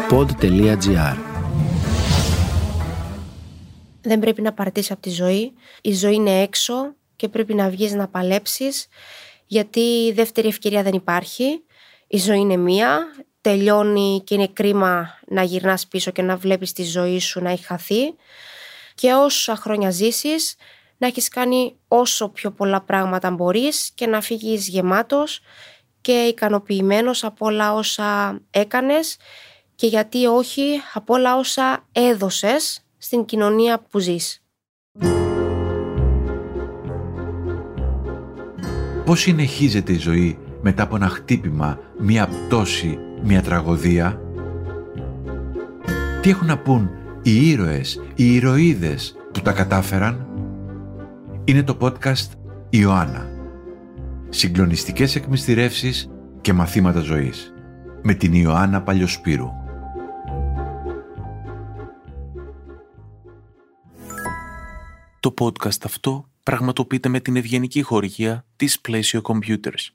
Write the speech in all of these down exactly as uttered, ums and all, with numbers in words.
pod τελεία gr. Δεν πρέπει να παραιτήσεις από τη ζωή. Η ζωή είναι έξω και πρέπει να βγεις να παλέψεις, γιατί δεύτερη ευκαιρία δεν υπάρχει. Η ζωή είναι μία, τελειώνει και είναι κρίμα να γυρνάς πίσω και να βλέπεις τη ζωή σου να έχει χαθεί. Και όσα χρόνια ζήσεις, να έχεις κάνει όσο πιο πολλά πράγματα μπορείς και να φύγεις γεμάτος και ικανοποιημένος από όλα όσα έκανες και γιατί όχι από όλα όσα έδωσες στην κοινωνία που ζεις. Πώς συνεχίζεται η ζωή μετά από ένα χτύπημα, μία πτώση, μία τραγωδία? Τι έχουν να πούν οι ήρωες, οι ηρωίδες που τα κατάφεραν? Είναι το podcast Ιωάννα. Συγκλονιστικές εκμυστηρεύσεις και μαθήματα ζωής. Με την Ιωάννα Παλιοσπύρου. Το podcast αυτό πραγματοποιείται με την ευγενική χορηγία της Plesio Computers.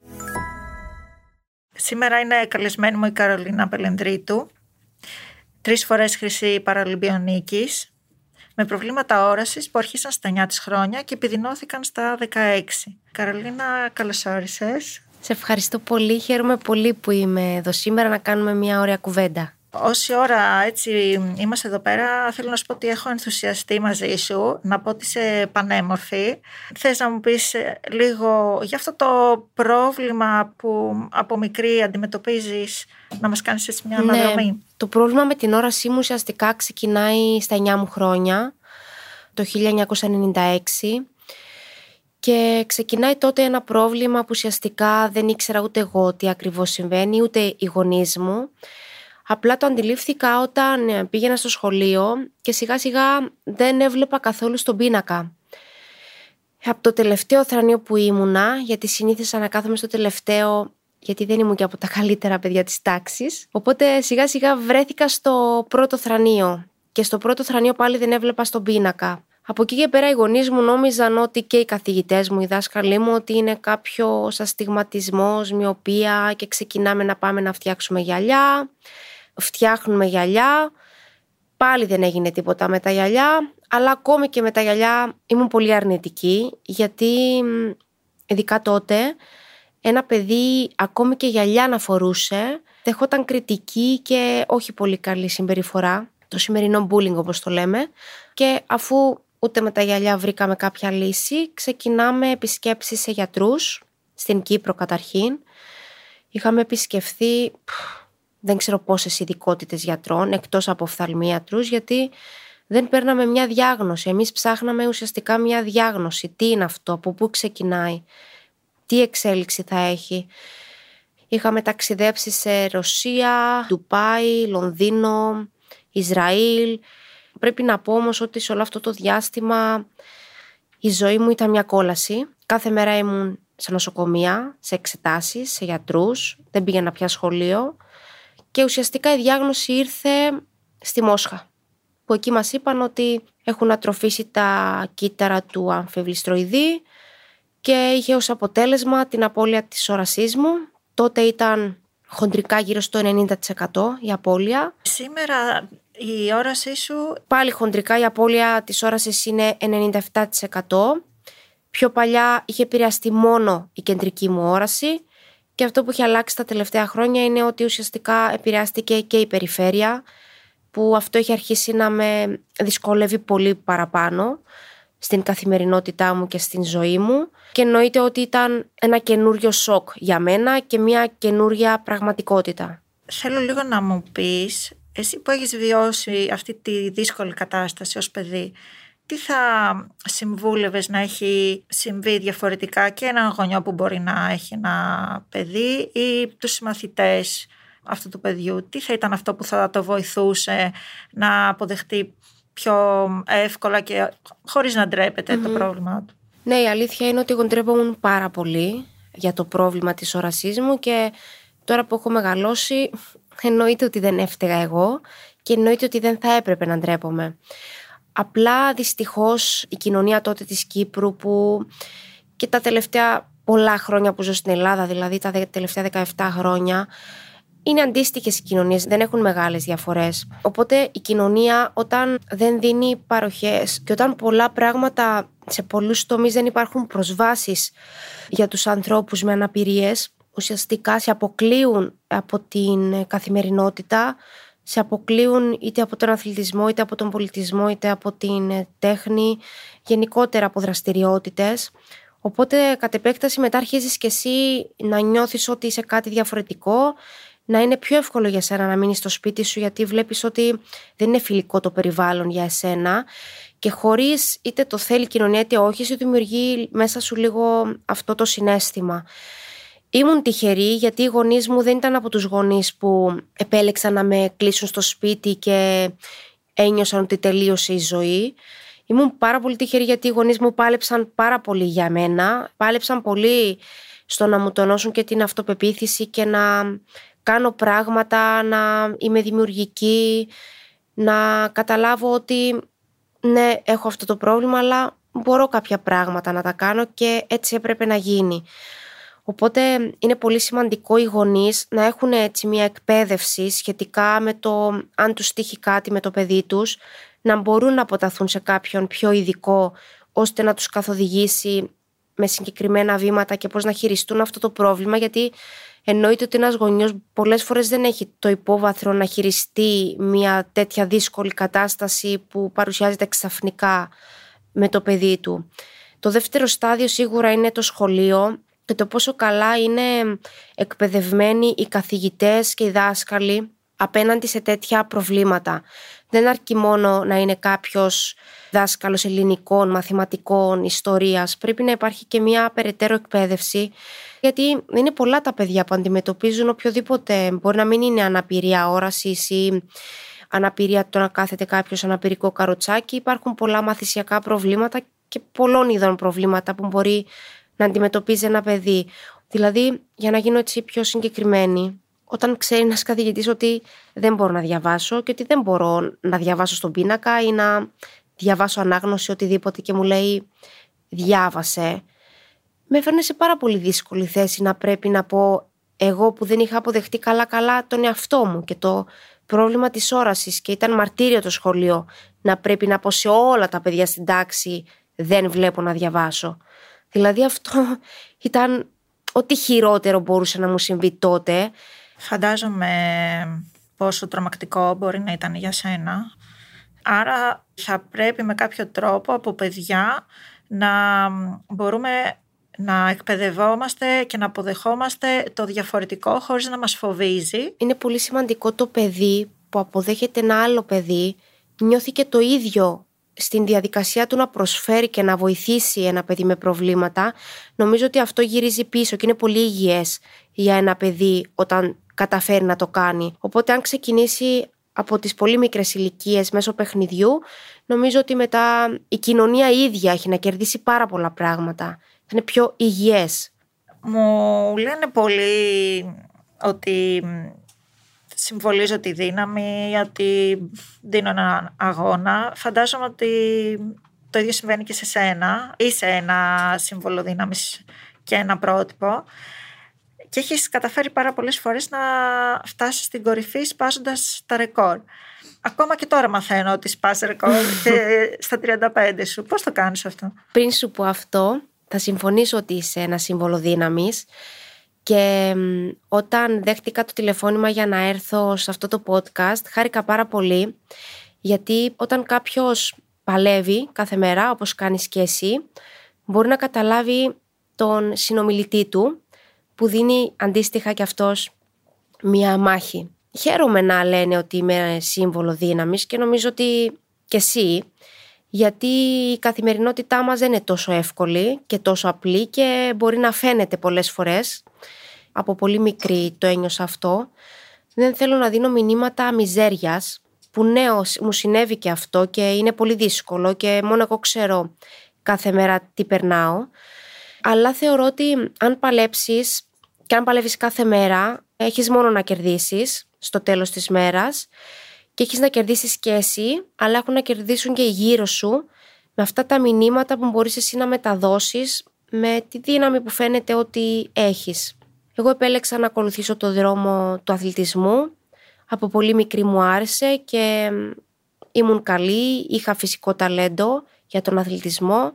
Σήμερα είναι καλεσμένη μου η Καρολίνα Πελενδρίτου, τρεις φορές χρυσή Παραλυμπιονίκης, με προβλήματα όρασης που αρχίσαν στα εννιά της χρόνια και επιδεινώθηκαν στα δεκαέξι. Καρολίνα, καλώς όρισες. Σε ευχαριστώ πολύ, χαίρομαι πολύ που είμαι εδώ σήμερα να κάνουμε μια ωραία κουβέντα. Όση ώρα έτσι είμαστε εδώ πέρα, θέλω να σου πω ότι έχω ενθουσιαστεί μαζί σου, να πω ότι είσαι πανέμορφη. Θες να μου πεις λίγο για αυτό το πρόβλημα που από μικρή αντιμετωπίζεις, να μας κάνεις έτσι μια αναδρομή? Ναι, το πρόβλημα με την όρασή μου ουσιαστικά ξεκινάει στα εννιά μου χρόνια, το χίλια εννιακόσια ενενήντα έξι. Και ξεκινάει τότε ένα πρόβλημα που ουσιαστικά δεν ήξερα ούτε εγώ τι ακριβώς συμβαίνει, ούτε οι γονείς μου. Απλά το αντιλήφθηκα όταν πήγαινα στο σχολείο και σιγά σιγά δεν έβλεπα καθόλου στον πίνακα. Από το τελευταίο θρανείο που ήμουνα, γιατί συνήθισα να κάθομαι στο τελευταίο, γιατί δεν ήμουν και από τα καλύτερα παιδιά της τάξης, οπότε σιγά σιγά βρέθηκα στο πρώτο θρανείο και στο πρώτο θρανείο πάλι δεν έβλεπα στον πίνακα. Από εκεί και πέρα οι γονείς μου νόμιζαν ότι και οι καθηγητές μου, οι δάσκαλοι μου, ότι είναι κάποιος αστιγματισμός, μοιοπία και ξεκινάμε να πάμε να φτιάξουμε γυαλιά. Φτιάχνουμε γυαλιά, πάλι δεν έγινε τίποτα με τα γυαλιά, αλλά ακόμη και με τα γυαλιά ήμουν πολύ αρνητική, γιατί ειδικά τότε ένα παιδί ακόμη και γυαλιά να φορούσε δεχόταν κριτική και όχι πολύ καλή συμπεριφορά, το σημερινό bullying όπως το λέμε, και αφού ούτε με τα γυαλιά βρήκαμε κάποια λύση, ξεκινάμε επισκέψεις σε γιατρούς, στην Κύπρο καταρχήν. Είχαμε επισκεφθεί δεν ξέρω πόσες ειδικότητες γιατρών, εκτός από οφθαλμίατρους, γιατί δεν παίρναμε μια διάγνωση. Εμείς ψάχναμε ουσιαστικά μια διάγνωση. Τι είναι αυτό, από πού ξεκινάει, τι εξέλιξη θα έχει. Είχαμε ταξιδέψει σε Ρωσία, Ντουμπάι, Λονδίνο, Ισραήλ. Πρέπει να πω όμως ότι σε όλο αυτό το διάστημα η ζωή μου ήταν μια κόλαση. Κάθε μέρα ήμουν σε νοσοκομεία, σε εξετάσεις, σε γιατρούς, δεν πήγαινα πια σχολείο. Και ουσιαστικά η διάγνωση ήρθε στη Μόσχα, που εκεί μας είπαν ότι έχουν ατροφήσει τα κύτταρα του αμφιβληστροειδή και είχε ως αποτέλεσμα την απώλεια της όρασής μου. Τότε ήταν χοντρικά γύρω στο ενενήντα τοις εκατό η απώλεια. Σήμερα η όρασή σου? Πάλι χοντρικά η απώλεια της όρασης είναι ενενήντα επτά τοις εκατό. Πιο παλιά είχε επηρεαστεί μόνο η κεντρική μου όραση. Και αυτό που έχει αλλάξει τα τελευταία χρόνια είναι ότι ουσιαστικά επηρεάστηκε και η περιφέρεια, που αυτό έχει αρχίσει να με δυσκολεύει πολύ παραπάνω στην καθημερινότητά μου και στην ζωή μου. Και εννοείται ότι ήταν ένα καινούριο σοκ για μένα και μια καινούρια πραγματικότητα. Θέλω λίγο να μου πεις, εσύ που έχεις βιώσει αυτή τη δύσκολη κατάσταση ως παιδί, τι θα συμβούλευες να έχει συμβεί διαφορετικά και έναν γονιό που μπορεί να έχει ένα παιδί ή τους συμμαθητές αυτού του παιδιού? Τι θα ήταν αυτό που θα το βοηθούσε να αποδεχτεί πιο εύκολα και χωρίς να ντρέπεται mm-hmm. το πρόβλημα του? Ναι, η αλήθεια είναι ότι εγώ ντρέπομαι πάρα πολύ για το πρόβλημα της όρασής μου και τώρα που έχω μεγαλώσει εννοείται ότι δεν έφταιγα εγώ και εννοείται ότι δεν θα έπρεπε να ντρέπομαι. Απλά δυστυχώς η κοινωνία τότε της Κύπρου, που και τα τελευταία πολλά χρόνια που ζω στην Ελλάδα, δηλαδή τα τελευταία δεκαεπτά χρόνια, είναι αντίστοιχες οι κοινωνίες, δεν έχουν μεγάλες διαφορές. Οπότε η κοινωνία όταν δεν δίνει παροχές και όταν πολλά πράγματα σε πολλούς τομείς δεν υπάρχουν προσβάσεις για τους ανθρώπους με αναπηρίες, ουσιαστικά σε αποκλείουν από την καθημερινότητα, σε αποκλείουν είτε από τον αθλητισμό, είτε από τον πολιτισμό, είτε από την τέχνη, γενικότερα από δραστηριότητες. Οπότε κατ' επέκταση μετά αρχίζεις και εσύ να νιώθεις ότι είσαι κάτι διαφορετικό, να είναι πιο εύκολο για σένα να μείνεις στο σπίτι σου, γιατί βλέπεις ότι δεν είναι φιλικό το περιβάλλον για εσένα και χωρίς είτε το θέλει η κοινωνία είτε όχι, σου δημιουργεί μέσα σου λίγο αυτό το συναίσθημα. Ήμουν τυχερή γιατί οι γονείς μου δεν ήταν από τους γονείς που επέλεξαν να με κλείσουν στο σπίτι και ένιωσαν ότι τελείωσε η ζωή. Ήμουν πάρα πολύ τυχερή γιατί οι γονείς μου πάλεψαν πάρα πολύ για μένα. Πάλεψαν πολύ στο να μου τονώσουν και την αυτοπεποίθηση και να κάνω πράγματα, να είμαι δημιουργική, να καταλάβω ότι ναι, έχω αυτό το πρόβλημα, αλλά μπορώ κάποια πράγματα να τα κάνω και έτσι έπρεπε να γίνει. Οπότε είναι πολύ σημαντικό οι γονείς να έχουν έτσι μια εκπαίδευση σχετικά με το αν τους τύχει κάτι με το παιδί τους, να μπορούν να αποταθούν σε κάποιον πιο ειδικό ώστε να τους καθοδηγήσει με συγκεκριμένα βήματα και πώς να χειριστούν αυτό το πρόβλημα, γιατί εννοείται ότι ένας γονιός πολλές φορές δεν έχει το υπόβαθρο να χειριστεί μια τέτοια δύσκολη κατάσταση που παρουσιάζεται ξαφνικά με το παιδί του. Το δεύτερο στάδιο σίγουρα είναι το σχολείο και το πόσο καλά είναι εκπαιδευμένοι οι καθηγητές και οι δάσκαλοι απέναντι σε τέτοια προβλήματα. Δεν αρκεί μόνο να είναι κάποιος δάσκαλος ελληνικών, μαθηματικών, ιστορίας. Πρέπει να υπάρχει και μια περαιτέρω εκπαίδευση, γιατί είναι πολλά τα παιδιά που αντιμετωπίζουν οποιοδήποτε, μπορεί να μην είναι αναπηρία όρασης ή αναπηρία το να κάθεται κάποιος αναπηρικό καροτσάκι. Υπάρχουν πολλά μαθησιακά προβλήματα και πολλών ειδών προβλήματα που μπορεί να αντιμετωπίζει ένα παιδί. Δηλαδή, για να γίνω έτσι πιο συγκεκριμένη, όταν ξέρει ένας καθηγητής ότι δεν μπορώ να διαβάσω και ότι δεν μπορώ να διαβάσω στον πίνακα ή να διαβάσω ανάγνωση οτιδήποτε και μου λέει διάβασε, με φέρνει σε πάρα πολύ δύσκολη θέση να πρέπει να πω εγώ που δεν είχα αποδεχτεί καλά καλά τον εαυτό μου και το πρόβλημα της όρασης και ήταν μαρτύριο το σχολείο, να πρέπει να πω σε όλα τα παιδιά στην τάξη δεν βλέπω να διαβάσω. Δηλαδή αυτό ήταν ό,τι χειρότερο μπορούσε να μου συμβεί τότε. Φαντάζομαι πόσο τρομακτικό μπορεί να ήταν για σένα. Άρα θα πρέπει με κάποιο τρόπο από παιδιά να μπορούμε να εκπαιδευόμαστε και να αποδεχόμαστε το διαφορετικό χωρίς να μας φοβίζει. Είναι πολύ σημαντικό το παιδί που αποδέχεται ένα άλλο παιδί νιώθει και το ίδιο στην διαδικασία του να προσφέρει και να βοηθήσει ένα παιδί με προβλήματα. Νομίζω ότι αυτό γυρίζει πίσω και είναι πολύ υγιές για ένα παιδί όταν καταφέρει να το κάνει. Οπότε αν ξεκινήσει από τις πολύ μικρές ηλικίες μέσω παιχνιδιού, νομίζω ότι μετά η κοινωνία ίδια έχει να κερδίσει πάρα πολλά πράγματα. Θα είναι πιο υγιές. Μου λένε πολύ ότι συμβολίζω τη δύναμη, ότι δίνω έναν αγώνα. Φαντάζομαι ότι το ίδιο συμβαίνει και σε σένα. Είσαι ένα σύμβολο δύναμης και ένα πρότυπο. Και έχεις καταφέρει πάρα πολλές φορές να φτάσεις στην κορυφή σπάζοντας τα ρεκόρ. Ακόμα και τώρα μαθαίνω ότι σπάς ρεκόρ στα τριάντα πέντε σου. Πώς το κάνεις αυτό? Πριν σου πω αυτό, θα συμφωνήσω ότι είσαι ένα σύμβολο δύναμης. Και όταν δέχτηκα το τηλεφώνημα για να έρθω σε αυτό το podcast, χάρηκα πάρα πολύ, γιατί όταν κάποιος παλεύει κάθε μέρα, όπως κάνεις και εσύ, μπορεί να καταλάβει τον συνομιλητή του, που δίνει αντίστοιχα και αυτός μία μάχη. Χαίρομαι να λένε ότι είμαι σύμβολο δύναμης και νομίζω ότι και εσύ, γιατί η καθημερινότητά μας δεν είναι τόσο εύκολη και τόσο απλή και μπορεί να φαίνεται πολλές φορές. Από πολύ μικρή το ένιωσα αυτό. Δεν θέλω να δίνω μηνύματα μιζέριας, που ναι, μου συνέβη και αυτό και είναι πολύ δύσκολο και μόνο εγώ ξέρω κάθε μέρα τι περνάω. Αλλά θεωρώ ότι αν παλέψεις και αν παλεύεις κάθε μέρα, έχεις μόνο να κερδίσεις στο τέλος της μέρας και έχεις να κερδίσεις και εσύ, αλλά έχουν να κερδίσουν και οι γύρω σου με αυτά τα μηνύματα που μπορείς εσύ να μεταδώσεις με τη δύναμη που φαίνεται ότι έχεις. Εγώ επέλεξα να ακολουθήσω το δρόμο του αθλητισμού. Από πολύ μικρή μου άρεσε και ήμουν καλή, είχα φυσικό ταλέντο για τον αθλητισμό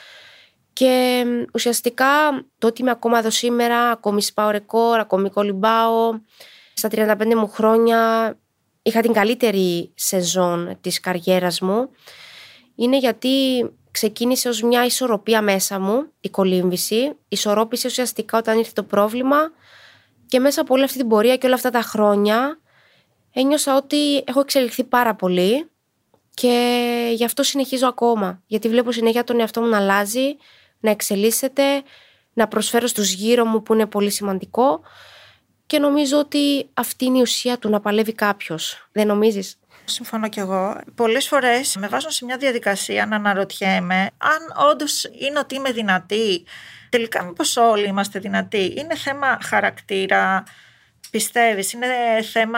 και ουσιαστικά το ότι είμαι ακόμα εδώ σήμερα, ακόμη σπάω ρεκόρ, ακόμη κολυμπάω. Στα τριάντα πέντε μου χρόνια είχα την καλύτερη σεζόν της καριέρας μου. Είναι γιατί ξεκίνησε ως μια ισορροπία μέσα μου, η κολύμβηση. Ισορρόπησε ουσιαστικά όταν ήρθε το πρόβλημα και μέσα από όλη αυτή την πορεία και όλα αυτά τα χρόνια ένιωσα ότι έχω εξελιχθεί πάρα πολύ και γι' αυτό συνεχίζω ακόμα. Γιατί βλέπω συνέχεια τον εαυτό μου να αλλάζει, να εξελίσσεται, να προσφέρω στους γύρω μου που είναι πολύ σημαντικό και νομίζω ότι αυτή είναι η ουσία του να παλεύει κάποιος. Δεν νομίζεις? Συμφωνώ κι εγώ. Πολλές φορές με βάζουν σε μια διαδικασία να αναρωτιέμαι αν όντως είναι ότι είμαι δυνατή. Τελικά μήπως όλοι είμαστε δυνατοί? Είναι θέμα χαρακτήρα, πιστεύεις? Είναι θέμα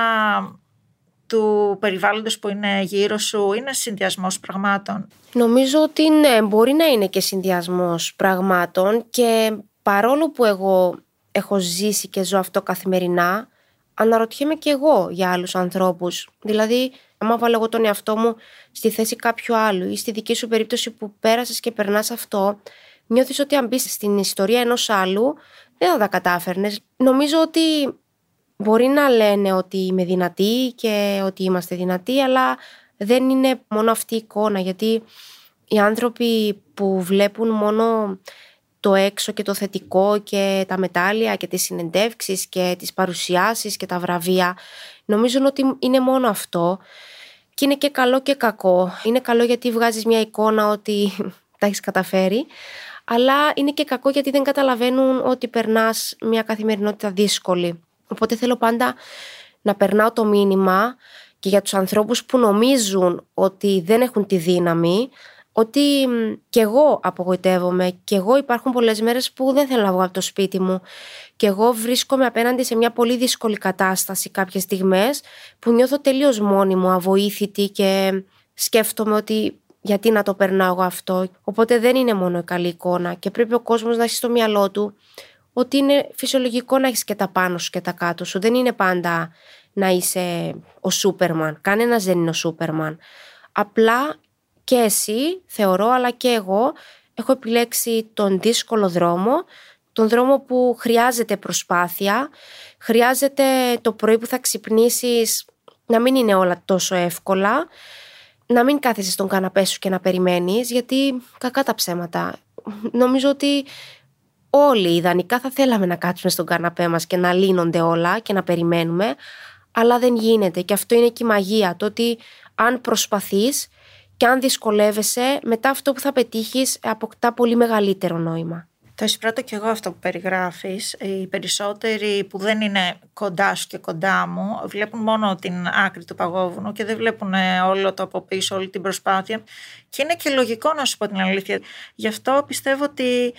του περιβάλλοντος που είναι γύρω σου? Είναι συνδυασμός πραγμάτων? Νομίζω ότι ναι, μπορεί να είναι και συνδυασμός πραγμάτων και παρόλο που εγώ έχω ζήσει και ζω αυτό καθημερινά, αναρωτιέμαι και εγώ για άλλους ανθρώπους. Δηλαδή, άμα βάλω εγώ τον εαυτό μου στη θέση κάποιου άλλου ή στη δική σου περίπτωση που πέρασες και περνάς αυτό, νιώθεις ότι αν μπεις στην ιστορία ενός άλλου δεν θα τα κατάφερνες. Νομίζω ότι μπορεί να λένε ότι είμαι δυνατή και ότι είμαστε δυνατοί, αλλά δεν είναι μόνο αυτή η εικόνα, γιατί οι άνθρωποι που βλέπουν μόνο το έξω και το θετικό και τα μετάλλια και τις συνεντεύξεις και τις παρουσιάσεις και τα βραβεία, νομίζουν ότι είναι μόνο αυτό και είναι και καλό και κακό. Είναι καλό γιατί βγάζεις μια εικόνα ότι τα έχεις καταφέρει, αλλά είναι και κακό γιατί δεν καταλαβαίνουν ότι περνάς μια καθημερινότητα δύσκολη. Οπότε θέλω πάντα να περνάω το μήνυμα και για τους ανθρώπους που νομίζουν ότι δεν έχουν τη δύναμη, ότι κι εγώ απογοητεύομαι, κι εγώ υπάρχουν πολλές μέρες που δεν θέλω να βγω από το σπίτι μου κι εγώ βρίσκομαι απέναντι σε μια πολύ δύσκολη κατάσταση κάποιες στιγμές που νιώθω τελείως μόνη μου, αβοήθητη και σκέφτομαι ότι γιατί να το περνάω εγώ αυτό. Οπότε δεν είναι μόνο η καλή εικόνα και πρέπει ο κόσμος να έχει στο μυαλό του ότι είναι φυσιολογικό να έχεις και τα πάνω σου και τα κάτω σου. Δεν είναι πάντα να είσαι ο Σούπερμαν. Κανένας δεν είναι ο Σούπερμαν. Απλά και εσύ, θεωρώ, αλλά και εγώ έχω επιλέξει τον δύσκολο δρόμο, τον δρόμο που χρειάζεται προσπάθεια, χρειάζεται το πρωί που θα ξυπνήσεις να μην είναι όλα τόσο εύκολα, να μην κάθεσαι στον καναπέ σου και να περιμένεις, γιατί κακά τα ψέματα. Νομίζω ότι όλοι ιδανικά θα θέλαμε να κάτσουμε στον καναπέ μας και να λύνονται όλα και να περιμένουμε, αλλά δεν γίνεται και αυτό είναι και η μαγεία, το ότι αν προσπαθείς και αν δυσκολεύεσαι, μετά αυτό που θα πετύχεις αποκτά πολύ μεγαλύτερο νόημα. Το εισπράττω και εγώ αυτό που περιγράφεις. Οι περισσότεροι που δεν είναι κοντά σου και κοντά μου βλέπουν μόνο την άκρη του παγόβουνου και δεν βλέπουν όλο το από πίσω, όλη την προσπάθεια. Και είναι και λογικό, να σου πω την αλήθεια. Γι' αυτό πιστεύω ότι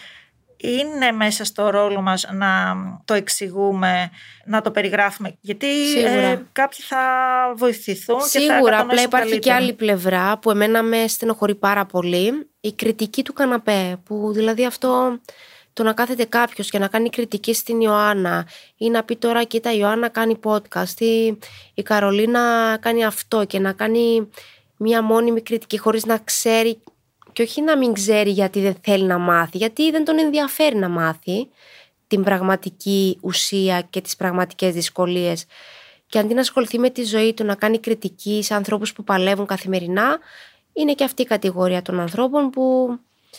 είναι μέσα στο ρόλο μας να το εξηγούμε, να το περιγράφουμε. Γιατί ε, κάποιοι θα βοηθηθούν. Σίγουρα, και θα απλά υπάρχει καλύτερα. και άλλη πλευρά που εμένα με στενοχωρεί πάρα πολύ. Η κριτική του καναπέ, που δηλαδή αυτό το να κάθεται κάποιος και να κάνει κριτική στην Ιωάννα ή να πει τώρα κοίτα η Ιωάννα κάνει podcast ή η Καρολίνα κάνει αυτό και να κάνει μια μόνιμη κριτική χωρίς να ξέρει. Και όχι να μην ξέρει γιατί δεν θέλει να μάθει, γιατί δεν τον ενδιαφέρει να μάθει την πραγματική ουσία και τις πραγματικές δυσκολίες. Και αντί να ασχοληθεί με τη ζωή του, να κάνει κριτική σε ανθρώπους που παλεύουν καθημερινά, είναι και αυτή η κατηγορία των ανθρώπων που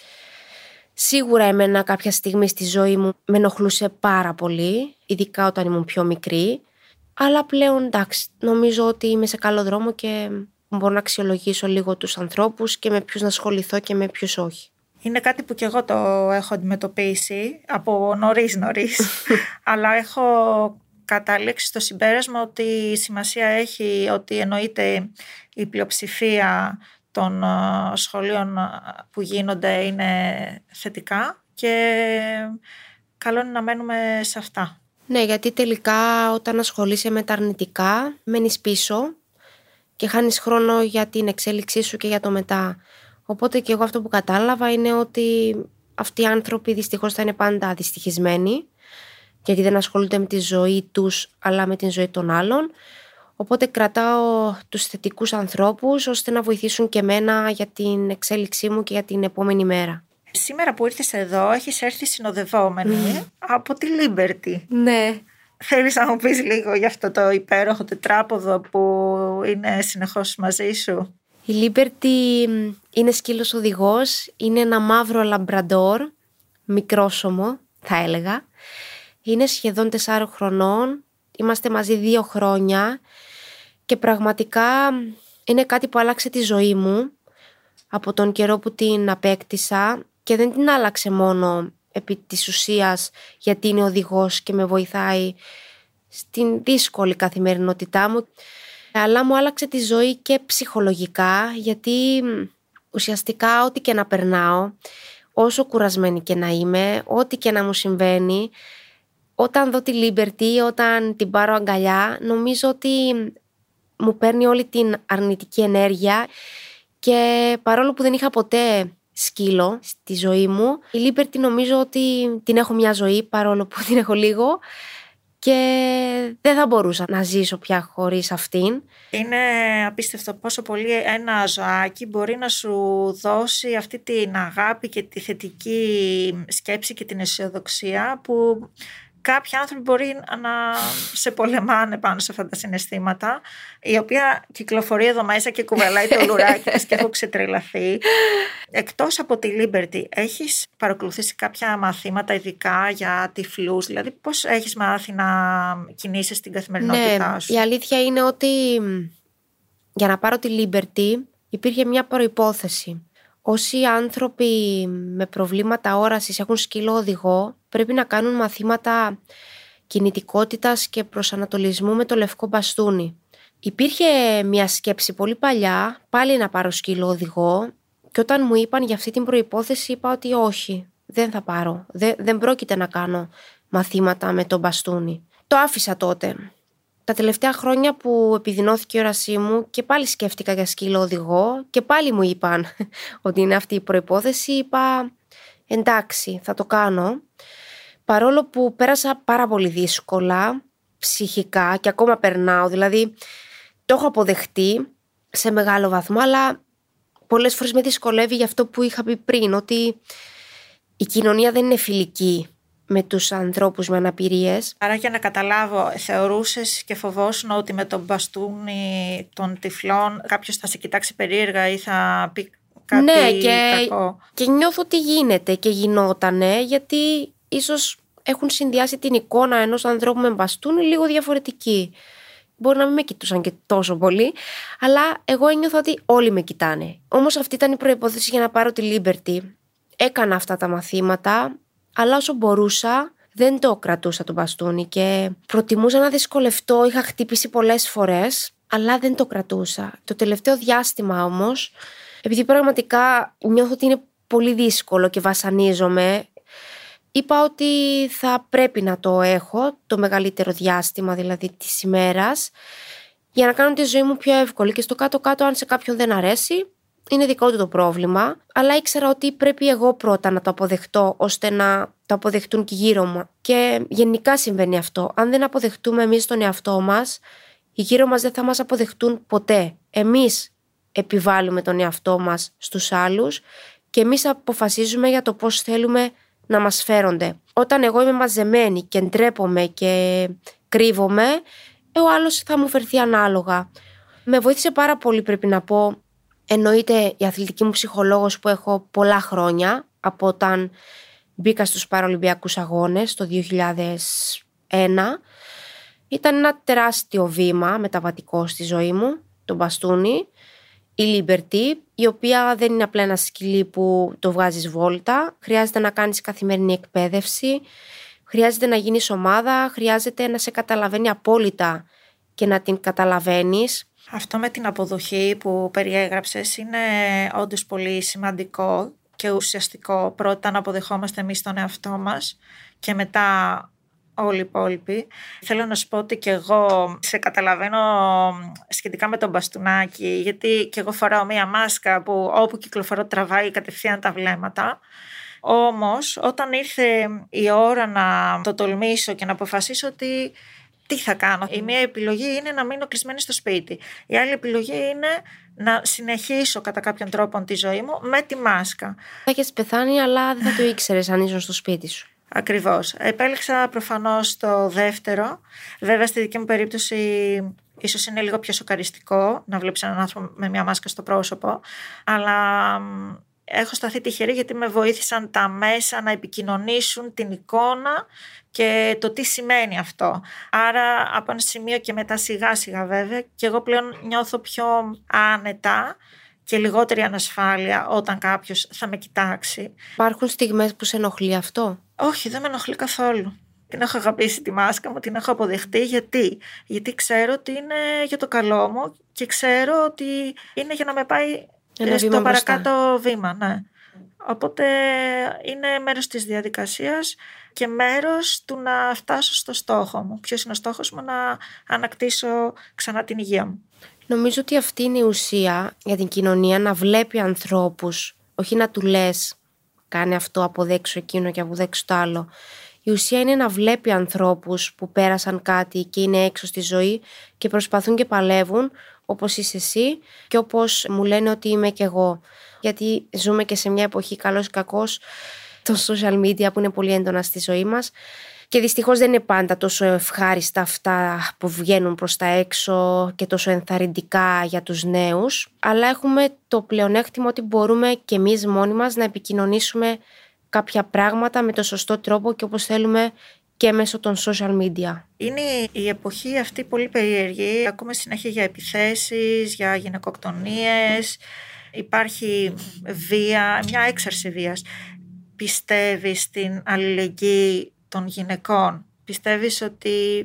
σίγουρα εμένα κάποια στιγμή στη ζωή μου με ενοχλούσε πάρα πολύ, ειδικά όταν ήμουν πιο μικρή. Αλλά πλέον εντάξει, νομίζω ότι είμαι σε καλό δρόμο και μπορώ να αξιολογήσω λίγο τους ανθρώπους και με ποιους να ασχοληθώ και με ποιους όχι. Είναι κάτι που και εγώ το έχω αντιμετωπίσει από νωρίς νωρίς, αλλά έχω καταλήξει στο συμπέρασμα ότι η σημασία έχει ότι εννοείται η πλειοψηφία των σχολείων που γίνονται είναι θετικά και καλό είναι να μένουμε σε αυτά. Ναι, γιατί τελικά όταν ασχολείσαι με τα αρνητικά μένεις πίσω και χάνεις χρόνο για την εξέλιξή σου και για το μετά. Οπότε και εγώ αυτό που κατάλαβα είναι ότι αυτοί οι άνθρωποι δυστυχώς θα είναι πάντα δυστυχισμένοι γιατί δεν ασχολούνται με τη ζωή τους αλλά με την ζωή των άλλων. Οπότε κρατάω τους θετικούς ανθρώπους ώστε να βοηθήσουν και εμένα για την εξέλιξή μου και για την επόμενη μέρα. Σήμερα που ήρθες εδώ έχεις έρθει συνοδευόμενη mm. από τη Liberty. Ναι. Θέλεις να μου πεις λίγο για αυτό το υπέροχο τετράποδο που είναι συνεχώς μαζί σου? Η Liberty είναι σκύλος οδηγός, είναι ένα μαύρο λαμπραντόρ, μικρόσωμο θα έλεγα. Είναι σχεδόν τεσσάρων χρονών, είμαστε μαζί δύο χρόνια και πραγματικά είναι κάτι που άλλαξε τη ζωή μου από τον καιρό που την απέκτησα και δεν την άλλαξε μόνο επί της ουσίας γιατί είναι οδηγός και με βοηθάει στην δύσκολη καθημερινότητά μου, αλλά μου άλλαξε τη ζωή και ψυχολογικά γιατί ουσιαστικά ό,τι και να περνάω, όσο κουρασμένη και να είμαι, ό,τι και να μου συμβαίνει, όταν δω τη Liberty, όταν την πάρω αγκαλιά, νομίζω ότι μου παίρνει όλη την αρνητική ενέργεια και παρόλο που δεν είχα ποτέ σκύλο στη ζωή μου, η Liberty νομίζω ότι την έχω μια ζωή παρόλο που την έχω λίγο και δεν θα μπορούσα να ζήσω πια χωρίς αυτήν. Είναι απίστευτο πόσο πολύ ένα ζωάκι μπορεί να σου δώσει αυτή την αγάπη και τη θετική σκέψη και την αισιοδοξία που κάποιοι άνθρωποι μπορεί να σε πολεμάνε πάνω σε αυτά τα συναισθήματα, η οποία κυκλοφορεί εδώ μέσα και κουβαλάει το λουράκι της και έχω ξετρελαθεί. Εκτός από τη Liberty, έχεις παρακολουθήσει κάποια μαθήματα ειδικά για τυφλούς? Δηλαδή πώς έχεις μάθει να κινείσαι στην καθημερινότητά ναι, σου? Η αλήθεια είναι ότι για να πάρω τη Liberty υπήρχε μια προϋπόθεση. Όσοι άνθρωποι με προβλήματα όρασης έχουν σκύλο οδηγό, πρέπει να κάνουν μαθήματα κινητικότητας και προσανατολισμού με το λευκό μπαστούνι. Υπήρχε μια σκέψη πολύ παλιά, πάλι να πάρω σκύλο οδηγό, και όταν μου είπαν για αυτή την προϋπόθεση είπα ότι όχι, δεν θα πάρω, δεν, δεν πρόκειται να κάνω μαθήματα με το μπαστούνι. Το άφησα τότε. Τα τελευταία χρόνια που επιδεινώθηκε η όρασή μου και πάλι σκέφτηκα για σκύλο οδηγό και πάλι μου είπαν ότι είναι αυτή η προϋπόθεση, είπα εντάξει θα το κάνω, παρόλο που πέρασα πάρα πολύ δύσκολα ψυχικά και ακόμα περνάω, δηλαδή το έχω αποδεχτεί σε μεγάλο βαθμό, αλλά πολλές φορές με δυσκολεύει για αυτό που είχα πει πριν, ότι η κοινωνία δεν είναι φιλική με τους ανθρώπους με αναπηρίες. Άρα για να καταλάβω, θεωρούσες και φοβόσουν ότι με τον μπαστούνι των τυφλών κάποιος θα σε κοιτάξει περίεργα ή θα πει κάτι ναι, και, κακό? και νιώθω ότι γίνεται και γινότανε, γιατί ίσως έχουν συνδυάσει την εικόνα ενός ανθρώπου με μπαστούνι λίγο διαφορετική. Μπορεί να μην με κοιτούσαν και τόσο πολύ, αλλά εγώ ένιωθα ότι όλοι με κοιτάνε. Όμως αυτή ήταν η προϋπόθεση για να πάρω τη Liberty. Έκανα αυτά τα μαθήματα, αλλά όσο μπορούσα δεν το κρατούσα το μπαστούνι και προτιμούσα να δυσκολευτώ, είχα χτυπήσει πολλές φορές, αλλά δεν το κρατούσα. Το τελευταίο διάστημα όμως, επειδή πραγματικά νιώθω ότι είναι πολύ δύσκολο και βασανίζομαι, είπα ότι θα πρέπει να το έχω το μεγαλύτερο διάστημα δηλαδή της ημέρας για να κάνω τη ζωή μου πιο εύκολη και στο κάτω-κάτω αν σε κάποιον δεν αρέσει είναι δικό του το πρόβλημα, αλλά ήξερα ότι πρέπει εγώ πρώτα να το αποδεχτώ ώστε να το αποδεχτούν και γύρω μου. Και γενικά συμβαίνει αυτό. Αν δεν αποδεχτούμε εμείς τον εαυτό μας, οι γύρω μας δεν θα μας αποδεχτούν ποτέ. Εμείς επιβάλλουμε τον εαυτό μας στους άλλους και εμείς αποφασίζουμε για το πώς θέλουμε να μας φέρονται. Όταν εγώ είμαι μαζεμένη και ντρέπομαι και κρύβομαι, ο άλλος θα μου φερθεί ανάλογα. Με βοήθησε πάρα πολύ, πρέπει να πω, εννοείται η αθλητική μου ψυχολόγος που έχω πολλά χρόνια, από όταν μπήκα στους Παραολυμπιακούς Αγώνες το δύο χιλιάδες ένα. Ήταν ένα τεράστιο βήμα μεταβατικό στη ζωή μου, το μπαστούνι, η Liberty, η οποία δεν είναι απλά ένα σκυλί που το βγάζεις βόλτα, χρειάζεται να κάνεις καθημερινή εκπαίδευση, χρειάζεται να γίνεις ομάδα, χρειάζεται να σε καταλαβαίνει απόλυτα και να την καταλαβαίνεις. Αυτό με την αποδοχή που περιέγραψες είναι όντως πολύ σημαντικό και ουσιαστικό. Πρώτα να αποδεχόμαστε εμείς τον εαυτό μας και μετά όλοι οι υπόλοιποι. Θέλω να σου πω ότι και εγώ σε καταλαβαίνω σχετικά με τον μπαστούνάκι, γιατί και εγώ φοράω μία μάσκα που όπου κυκλοφορώ τραβάει κατευθείαν τα βλέμματα Όμως όταν ήρθε η ώρα να το τολμήσω και να αποφασίσω ότι τι θα κάνω. Η μία επιλογή είναι να μείνω κλεισμένη στο σπίτι. Η άλλη επιλογή είναι να συνεχίσω κατά κάποιον τρόπο τη ζωή μου με τη μάσκα. Θα έχεις πεθάνει, αλλά δεν θα το ήξερες αν ήσουν στο σπίτι σου. Ακριβώς. Επέλεξα προφανώς το δεύτερο. Βέβαια στη δική μου περίπτωση ίσως είναι λίγο πιο σοκαριστικό να βλέπεις έναν άνθρωπο με μια μάσκα στο πρόσωπο, αλλά έχω σταθεί τυχερή γιατί με βοήθησαν τα μέσα να επικοινωνήσουν την εικόνα και το τι σημαίνει αυτό. Άρα από ένα σημείο και μετά σιγά σιγά βέβαια και εγώ πλέον νιώθω πιο άνετα και λιγότερη ανασφάλεια όταν κάποιος θα με κοιτάξει. Υπάρχουν στιγμές που σε ενοχλεί αυτό? Όχι, δεν με ενοχλεί καθόλου. Την έχω αγαπήσει τη μάσκα μου, την έχω αποδεχτεί. Γιατί? Γιατί ξέρω ότι είναι για το καλό μου και ξέρω ότι είναι για να με πάει ένα στο βήμα παρακάτω μπροστά. βήμα. Ναι. Οπότε είναι μέρος της διαδικασίας και μέρος του να φτάσω στο στόχο μου. Ποιος είναι ο στόχος μου? Να ανακτήσω ξανά την υγεία μου. Νομίζω ότι αυτή είναι η ουσία για την κοινωνία, να βλέπει ανθρώπους, όχι να του λες κάνε αυτό, αποδέξω εκείνο και αποδέξω το άλλο. Η ουσία είναι να βλέπει ανθρώπους που πέρασαν κάτι και είναι έξω στη ζωή και προσπαθούν και παλεύουν όπως είσαι εσύ και όπως μου λένε ότι είμαι και εγώ. Γιατί ζούμε και σε μια εποχή, καλώς ή κακώς, των social media που είναι πολύ έντονα στη ζωή μας και δυστυχώς δεν είναι πάντα τόσο ευχάριστα αυτά που βγαίνουν προς τα έξω και τόσο ενθαρρυντικά για τους νέους, αλλά έχουμε το πλεονέκτημα ότι μπορούμε και εμείς μόνοι μας να επικοινωνήσουμε κάποια πράγματα με το σωστό τρόπο και όπως θέλουμε και μέσω των social media. Είναι η εποχή αυτή πολύ περίεργη. Ακούμε συνέχεια για επιθέσεις, για γυναικοκτονίες. Υπάρχει βία, μια έξαρση βίας. Πιστεύεις στην αλληλεγγύη των γυναικών? Πιστεύεις ότι,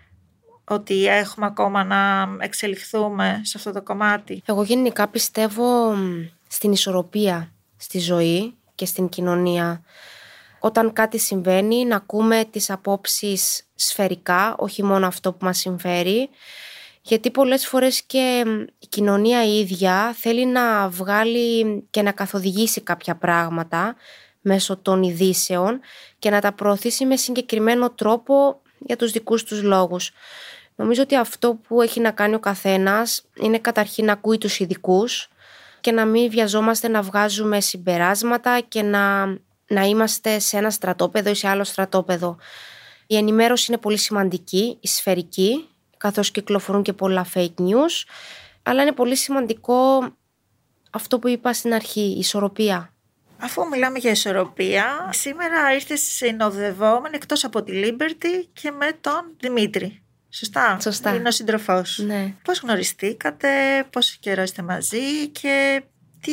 ότι έχουμε ακόμα να εξελιχθούμε σε αυτό το κομμάτι? Εγώ γενικά πιστεύω στην ισορροπία στη ζωή και στην κοινωνία. Όταν κάτι συμβαίνει, να ακούμε τις απόψεις σφαιρικά, όχι μόνο αυτό που μας συμφέρει, γιατί πολλές φορές και η κοινωνία η ίδια θέλει να βγάλει και να καθοδηγήσει κάποια πράγματα μέσω των ειδήσεων και να τα προωθήσει με συγκεκριμένο τρόπο για τους δικούς τους λόγους. Νομίζω ότι αυτό που έχει να κάνει ο καθένας είναι καταρχήν να ακούει τους ειδικούς και να μην βιαζόμαστε να βγάζουμε συμπεράσματα και να, να είμαστε σε ένα στρατόπεδο ή σε άλλο στρατόπεδο. Η ενημέρωση είναι πολύ σημαντική, η σφαιρική, καθώς κυκλοφορούν και πολλά fake news, αλλά είναι πολύ σημαντικό αυτό που είπα στην αρχή, η ισορροπία. Αφού μιλάμε για ισορροπία, σήμερα ήρθες συνοδευόμενη εκτός από τη Liberty και με τον Δημήτρη. Σωστά. Σωστά. Είναι ο σύντροφός σου. Ναι. Πώς γνωριστήκατε, πόσο καιρό είστε μαζί και τι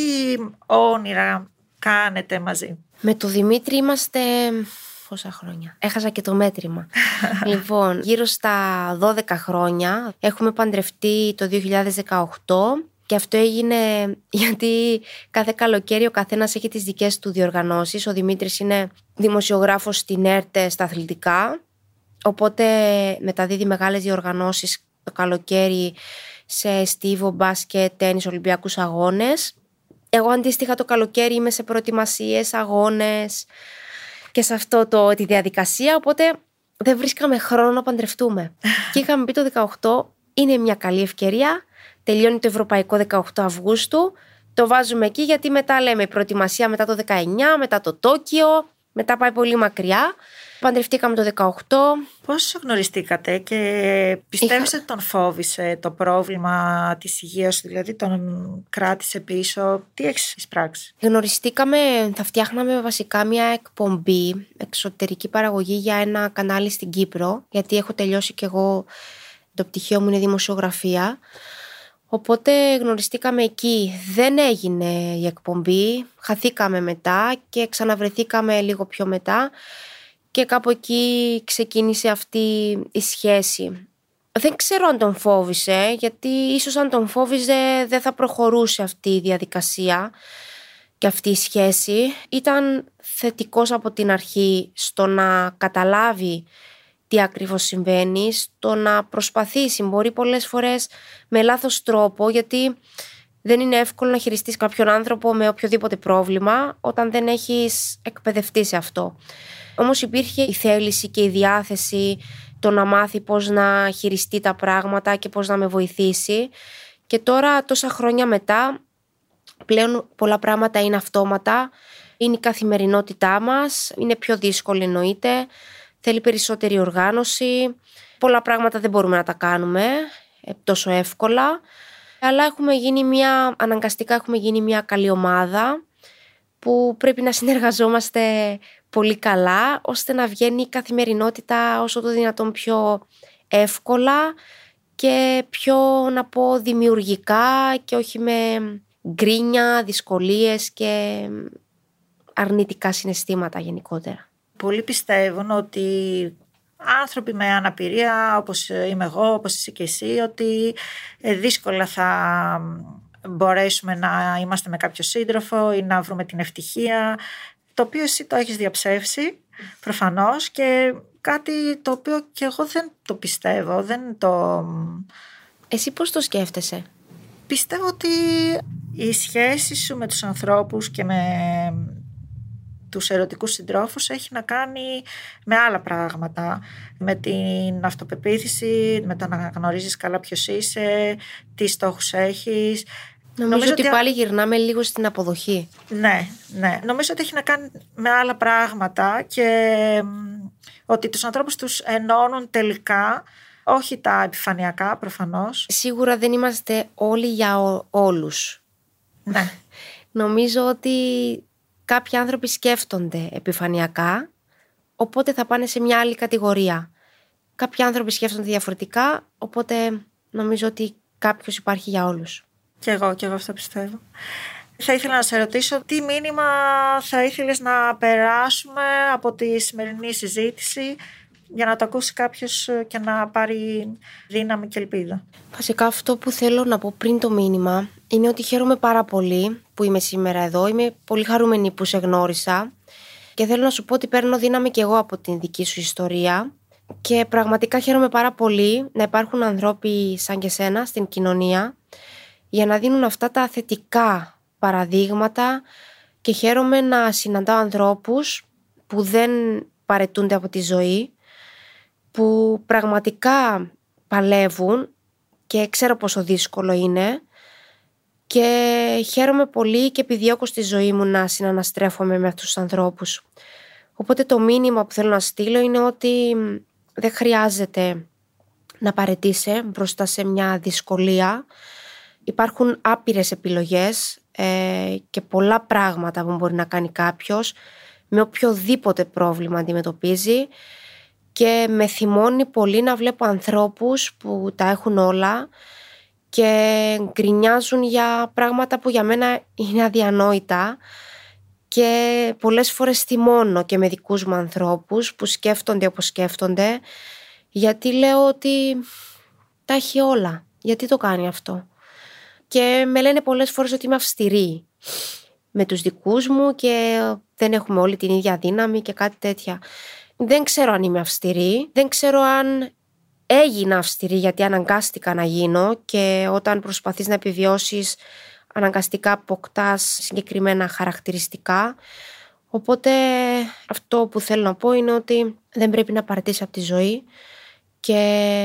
όνειρα κάνετε μαζί? Με τον Δημήτρη είμαστε πόσα χρόνια? Έχασα και το μέτρημα. Λοιπόν, γύρω στα δώδεκα χρόνια. Έχουμε παντρευτεί το δύο χιλιάδες δεκαοκτώ και αυτό έγινε γιατί κάθε καλοκαίρι ο καθένας έχει τις δικές του διοργανώσεις. Ο Δημήτρης είναι δημοσιογράφος στην ΕΡΤ στα αθλητικά, οπότε μεταδίδει μεγάλες διοργανώσεις το καλοκαίρι σε στίβο, μπάσκετ, τένις, ολυμπιακούς αγώνες. Εγώ αντίστοιχα το καλοκαίρι είμαι σε προετοιμασίες, αγώνες και σε αυτό το, τη διαδικασία, οπότε δεν βρίσκαμε χρόνο να παντρευτούμε. Και είχαμε πει το δεκαοκτώ είναι μια καλή ευκαιρία, τελειώνει το Ευρωπαϊκό δεκαοκτώ Αυγούστου, το βάζουμε εκεί γιατί μετά λέμε προετοιμασία μετά το δεκαεννιά, μετά το Τόκιο, μετά πάει πολύ μακριά. Παντρευτήκαμε το δεκαοκτώ. Πώς γνωριστήκατε και πιστεύεις Είχα... ότι τον φόβησε το πρόβλημα της υγείας, δηλαδή τον κράτησε πίσω? Τι έχεις εισπράξει? Γνωριστήκαμε, θα φτιάχναμε βασικά μια εκπομπή, εξωτερική παραγωγή για ένα κανάλι στην Κύπρο, γιατί έχω τελειώσει κι εγώ, το πτυχίο μου είναι δημοσιογραφία. Οπότε γνωριστήκαμε εκεί. Δεν έγινε η εκπομπή, χαθήκαμε μετά και ξαναβρεθήκαμε λίγο πιο μετά και κάπου εκεί ξεκίνησε αυτή η σχέση. Δεν ξέρω αν τον φόβησε, γιατί ίσως αν τον φόβιζε δεν θα προχωρούσε αυτή η διαδικασία και αυτή η σχέση. Ήταν θετικός από την αρχή στο να καταλάβει τι ακριβώς συμβαίνει, στο να προσπαθήσει. Μπορεί πολλές φορές με λάθος τρόπο, γιατί Δεν είναι εύκολο να χειριστείς κάποιον άνθρωπο με οποιοδήποτε πρόβλημα όταν δεν έχεις εκπαιδευτεί σε αυτό. Όμως υπήρχε η θέληση και η διάθεση το να μάθει πώς να χειριστεί τα πράγματα και πώς να με βοηθήσει. Και τώρα, τόσα χρόνια μετά, πλέον πολλά πράγματα είναι αυτόματα. Είναι η καθημερινότητά μας, είναι πιο δύσκολη εννοείται, θέλει περισσότερη οργάνωση. Πολλά πράγματα δεν μπορούμε να τα κάνουμε τόσο εύκολα. Αλλά έχουμε γίνει μια, αναγκαστικά έχουμε γίνει μια καλή ομάδα που πρέπει να συνεργαζόμαστε πολύ καλά ώστε να βγαίνει η καθημερινότητα όσο το δυνατόν πιο εύκολα και πιο, να πω, δημιουργικά και όχι με γκρίνια, δυσκολίες και αρνητικά συναισθήματα γενικότερα. Πολλοί πιστεύουν ότι άνθρωποι με αναπηρία όπως είμαι εγώ, όπως είσαι και εσύ, ότι δύσκολα θα μπορέσουμε να είμαστε με κάποιο σύντροφο ή να βρούμε την ευτυχία, το οποίο εσύ το έχεις διαψεύσει προφανώς και κάτι το οποίο και εγώ δεν το πιστεύω, δεν το... Εσύ πώς το σκέφτεσαι? Πιστεύω ότι η σχέση σου με τους ανθρώπους και με τους ερωτικούς συντρόφους έχει να κάνει με άλλα πράγματα. Με την αυτοπεποίθηση, με το να γνωρίζεις καλά ποιος είσαι, τι στόχους έχεις. Νομίζω, Νομίζω ότι, ότι πάλι γυρνάμε λίγο στην αποδοχή. Ναι, ναι. Νομίζω ότι έχει να κάνει με άλλα πράγματα και ότι τους ανθρώπους τους ενώνουν τελικά, όχι τα επιφανειακά προφανώς. Σίγουρα δεν είμαστε όλοι για ό, όλους. Ναι. Νομίζω ότι κάποιοι άνθρωποι σκέφτονται επιφανειακά, οπότε θα πάνε σε μια άλλη κατηγορία. Κάποιοι άνθρωποι σκέφτονται διαφορετικά, οπότε νομίζω ότι κάποιος υπάρχει για όλους. Και εγώ, και εγώ αυτό πιστεύω. Θα ήθελα να σε ρωτήσω τι μήνυμα θα ήθελες να περάσουμε από τη σημερινή συζήτηση για να το ακούσει κάποιος και να πάρει δύναμη και ελπίδα. Βασικά αυτό που θέλω να πω πριν το μήνυμα είναι ότι χαίρομαι πάρα πολύ που είμαι σήμερα εδώ. Είμαι πολύ χαρούμενη που σε γνώρισα και θέλω να σου πω ότι παίρνω δύναμη και εγώ από την δική σου ιστορία και πραγματικά χαίρομαι πάρα πολύ να υπάρχουν ανθρώποι σαν και σένα στην κοινωνία για να δίνουν αυτά τα θετικά παραδείγματα και χαίρομαι να συναντάω ανθρώπους που δεν παραιτούνται από τη ζωή, που πραγματικά παλεύουν και ξέρω πόσο δύσκολο είναι και χαίρομαι πολύ και επιδιώκω στη ζωή μου να συναναστρέφομαι με αυτούς τους ανθρώπους. Οπότε το μήνυμα που θέλω να στείλω είναι ότι δεν χρειάζεται να παραιτείσαι μπροστά σε μια δυσκολία. Υπάρχουν άπειρες επιλογές ε, και πολλά πράγματα που μπορεί να κάνει κάποιος με οποιοδήποτε πρόβλημα αντιμετωπίζει και με θυμώνει πολύ να βλέπω ανθρώπους που τα έχουν όλα και γκρινιάζουν για πράγματα που για μένα είναι αδιανόητα και πολλές φορές θυμώνω και με δικούς μου ανθρώπους που σκέφτονται όπως σκέφτονται γιατί λέω ότι τα έχει όλα, γιατί το κάνει αυτό. Και με λένε πολλές φορές ότι είμαι αυστηρή με τους δικούς μου και δεν έχουμε όλοι την ίδια δύναμη και κάτι τέτοια. Δεν ξέρω αν είμαι αυστηρή, δεν ξέρω αν έγινα αυστηρή γιατί αναγκάστηκα να γίνω και όταν προσπαθείς να επιβιώσεις αναγκαστικά αποκτάς συγκεκριμένα χαρακτηριστικά. Οπότε αυτό που θέλω να πω είναι ότι δεν πρέπει να παραιτήσεις από τη ζωή και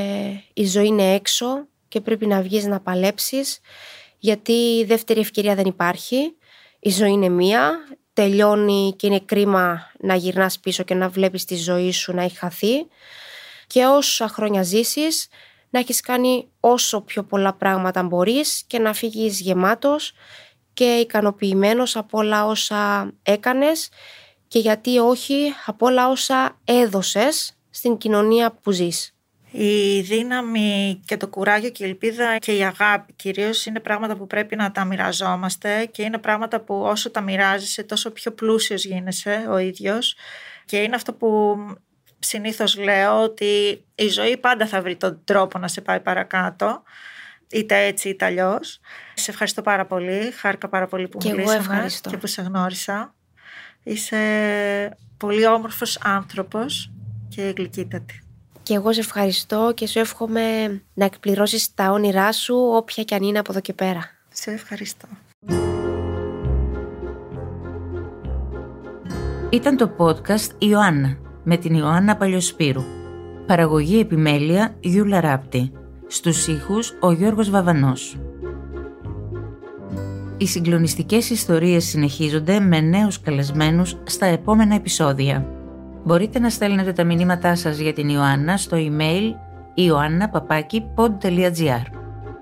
η ζωή είναι έξω και πρέπει να βγεις να παλέψεις γιατί δεύτερη ευκαιρία δεν υπάρχει. Η ζωή είναι μία, τελειώνει και είναι κρίμα να γυρνάς πίσω και να βλέπεις τη ζωή σου να έχει χαθεί και όσα χρόνια ζήσεις να έχεις κάνει όσο πιο πολλά πράγματα μπορείς και να φύγεις γεμάτος και ικανοποιημένος από όλα όσα έκανες και γιατί όχι από όλα όσα έδωσες στην κοινωνία που ζεις. Η δύναμη και το κουράγιο και η ελπίδα και η αγάπη κυρίως είναι πράγματα που πρέπει να τα μοιραζόμαστε και είναι πράγματα που όσο τα μοιράζεσαι τόσο πιο πλούσιος γίνεσαι ο ίδιος και είναι αυτό που συνήθως λέω ότι η ζωή πάντα θα βρει τον τρόπο να σε πάει παρακάτω είτε έτσι είτε αλλιώς. Σε ευχαριστώ πάρα πολύ, χάρηκα πάρα πολύ που μιλήσαμε και που σε γνώρισα. Είσαι πολύ όμορφος άνθρωπος και γλυκύτατη. Και εγώ σε ευχαριστώ και σου εύχομαι να εκπληρώσεις τα όνειρά σου όποια και αν είναι από εδώ και πέρα. Σε ευχαριστώ. Ήταν το podcast Ιωάννα με την Ιωάννα Παλιοσπύρου. Παραγωγή επιμέλεια Γιούλα Ράπτη. Στους ήχους ο Γιώργος Βαβανός. Οι συγκλονιστικές ιστορίες συνεχίζονται με νέους καλεσμένους στα επόμενα επεισόδια. Μπορείτε να στέλνετε τα μηνύματά σας για την Ιωάννα στο email ioanna παπάκι pod τελεία gr.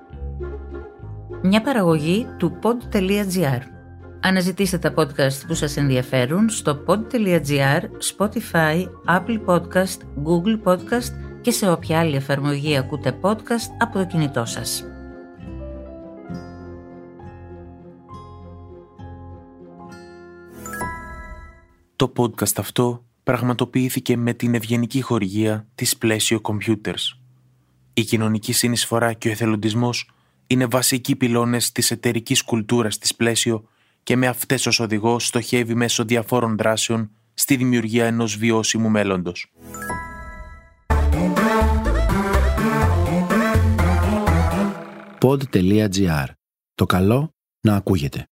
Μια παραγωγή του pod τελεία gr. Αναζητήστε τα podcast που σας ενδιαφέρουν στο pod τελεία gr, Spotify, Apple Podcast, Google Podcast και σε όποια άλλη εφαρμογή ακούτε podcast από το κινητό σας. Το podcast αυτό πραγματοποιήθηκε με την ευγενική χορηγία της Πλαίσιο Computers. Η κοινωνική συνεισφορά και ο εθελοντισμός είναι βασικοί πυλώνες της εταιρικής κουλτούρας της Πλαίσιο και με αυτές ως οδηγό στοχεύει μέσω διαφόρων δράσεων στη δημιουργία ενός βιώσιμου μέλλοντος. pod τελεία gr. Το καλό να ακούγεται.